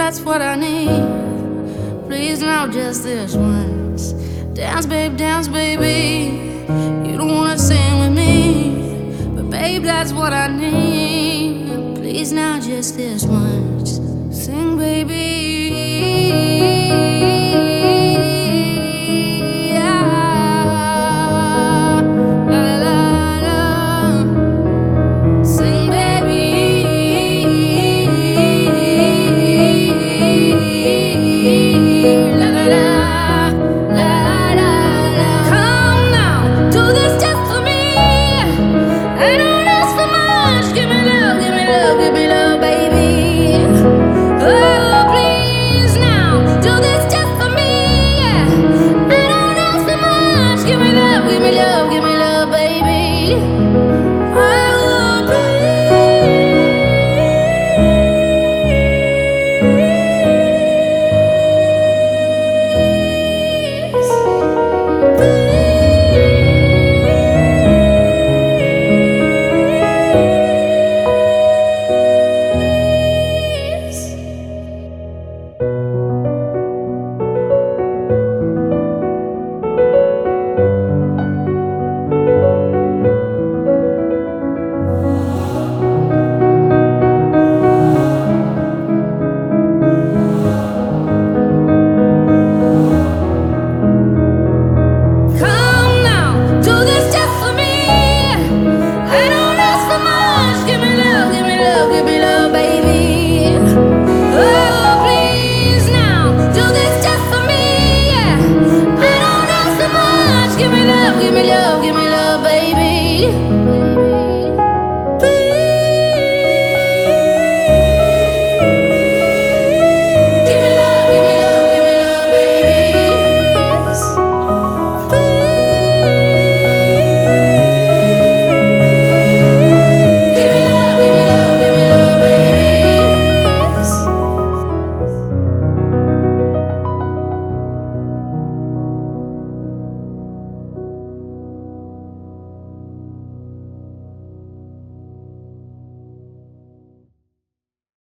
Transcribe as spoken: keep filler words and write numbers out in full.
that's what I need. Please now, just this once. Dance, babe, dance, baby. You don't wanna sing with me, but babe, that's what I need. Please now, just this once. Sing, baby.